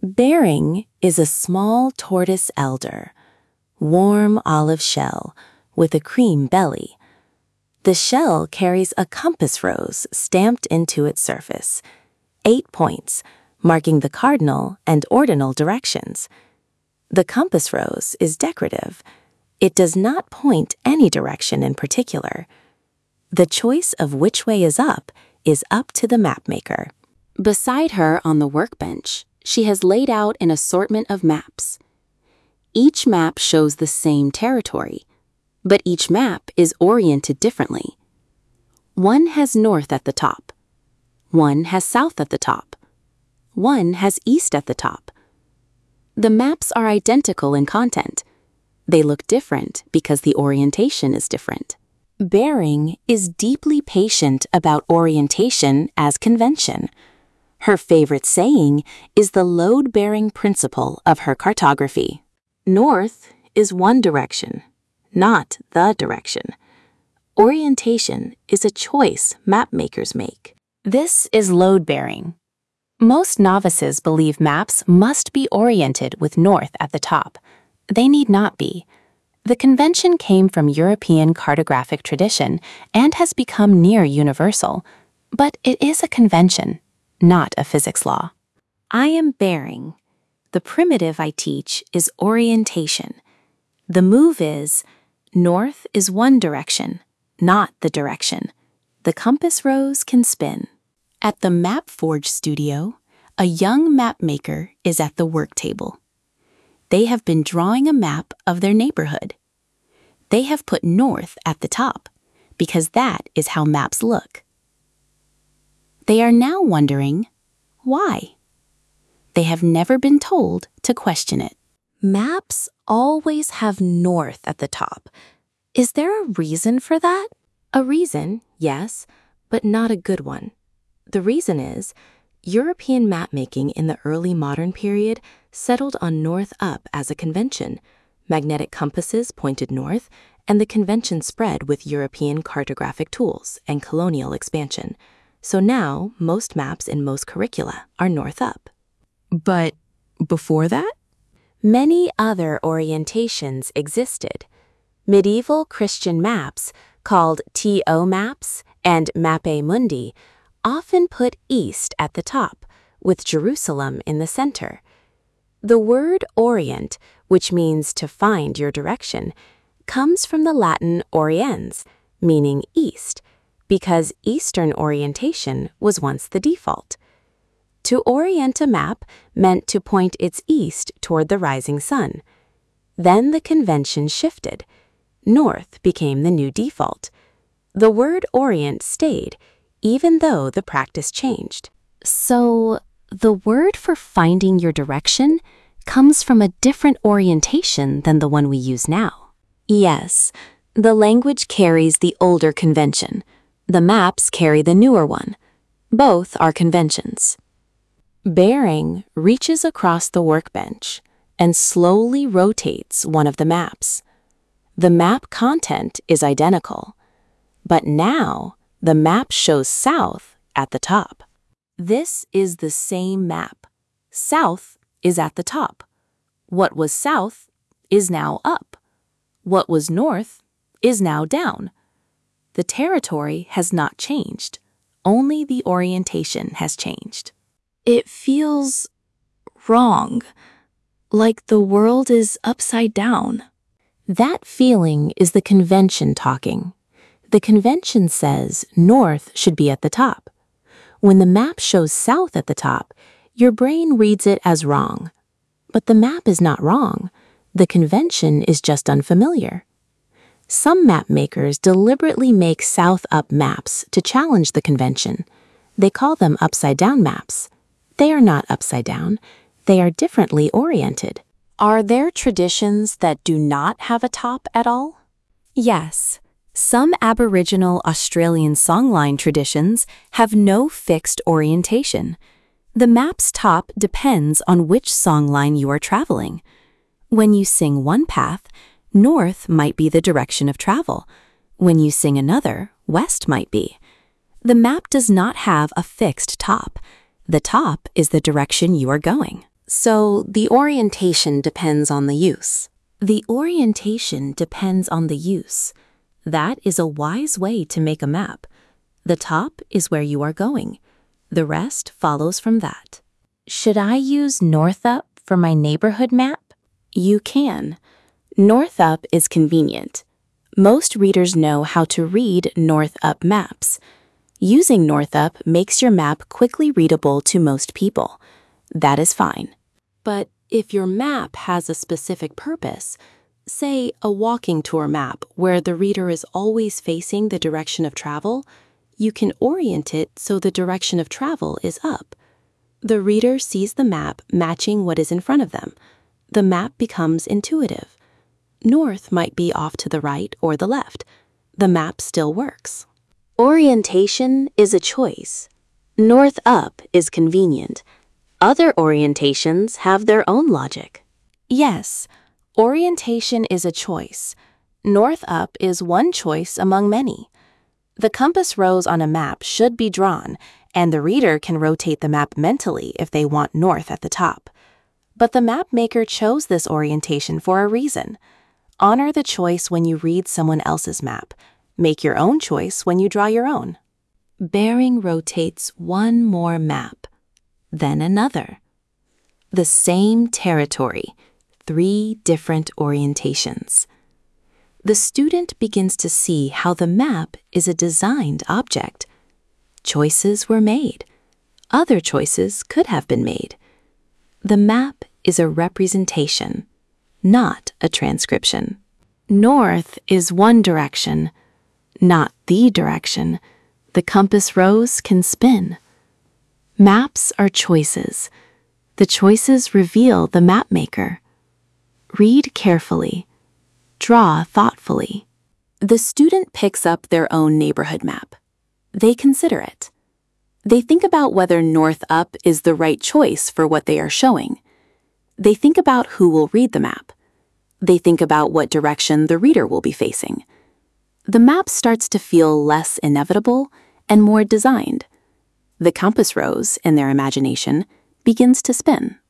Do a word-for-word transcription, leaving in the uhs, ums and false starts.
Bering is a small tortoise elder, warm olive shell with a cream belly. The shell carries a compass rose stamped into its surface, eight points, marking the cardinal and ordinal directions. The compass rose is decorative. It does not point any direction in particular. The choice of which way is up is up to the mapmaker. Beside her on the workbench, she has laid out an assortment of maps. Each map shows the same territory, but each map is oriented differently. One has north at the top. One has south at the top. One has east at the top. The maps are identical in content. They look different because the orientation is different. Bering is deeply patient about orientation as convention. Her favorite saying is the load-bearing principle of her cartography. North is one direction, not the direction. Orientation is a choice mapmakers make. This is load-bearing. Most novices believe maps must be oriented with north at the top. They need not be. The convention came from European cartographic tradition and has become near universal, but it is a convention, not a physics law. I am Bering. The primitive I teach is orientation. The move is north is one direction, not the direction. The compass rose can spin. At the MapForge studio, a young mapmaker is at the work table. They have been drawing a map of their neighborhood. They have put north at the top because that is how maps look. They are now wondering why. They have never been told to question it. Maps always have north at the top. Is there a reason for that? A reason, yes, but not a good one. The reason is European mapmaking in the early modern period settled on north up as a convention. Magnetic compasses pointed north, and the convention spread with European cartographic tools and colonial expansion. So now, most maps in most curricula are north up. But before that? Many other orientations existed. Medieval Christian maps, called T O maps and Mappe Mundi, often put east at the top, with Jerusalem in the center. The word orient, which means to find your direction, comes from the Latin oriens, meaning east, because Eastern orientation was once the default. To orient a map meant to point its east toward the rising sun. Then the convention shifted. North became the new default. The word orient stayed, even though the practice changed. So, the word for finding your direction comes from a different orientation than the one we use now. Yes, the language carries the older convention. The maps carry the newer one. Both are conventions. Bering reaches across the workbench and slowly rotates one of the maps. The map content is identical, but now the map shows south at the top. This is the same map. South is at the top. What was south is now up. What was north is now down. The territory has not changed. Only the orientation has changed. It feels wrong, like the world is upside down. That feeling is the convention talking. The convention says north should be at the top. When the map shows south at the top, your brain reads it as wrong. But the map is not wrong. The convention is just unfamiliar. Some map makers deliberately make south-up maps to challenge the convention. They call them upside-down maps. They are not upside down. They are differently oriented. Are there traditions that do not have a top at all? Yes. Some Aboriginal Australian songline traditions have no fixed orientation. The map's top depends on which songline you are traveling. When you sing one path, north might be the direction of travel. When you sing another, west might be. The map does not have a fixed top. The top is the direction you are going. So the orientation depends on the use. The orientation depends on the use. That is a wise way to make a map. The top is where you are going. The rest follows from that. Should I use North Up for my neighborhood map? You can. North Up is convenient. Most readers know how to read North Up maps. Using North Up makes your map quickly readable to most people. That is fine. But if your map has a specific purpose, say a walking tour map where the reader is always facing the direction of travel, you can orient it so the direction of travel is up. The reader sees the map matching what is in front of them. The map becomes intuitive. North might be off to the right or the left. The map still works. Orientation is a choice. North Up is convenient. Other orientations have their own logic. Yes, orientation is a choice. North Up is one choice among many. The compass rose on a map should be drawn, and the reader can rotate the map mentally if they want north at the top. But the map maker chose this orientation for a reason. Honor the choice when you read someone else's map. Make your own choice when you draw your own. Bearing rotates one more map, then another. The same territory, three different orientations. The student begins to see how the map is a designed object. Choices were made. Other choices could have been made. The map is a representation, not a transcription. North is one direction, not the direction. The compass rose can spin. Maps are choices. The choices reveal the map maker. Read carefully. Draw thoughtfully. The student picks up their own neighborhood map. They consider it. They think about whether North Up is the right choice for what they are showing. They think about who will read the map. They think about what direction the reader will be facing. The map starts to feel less inevitable and more designed. The compass rose, in their imagination, begins to spin.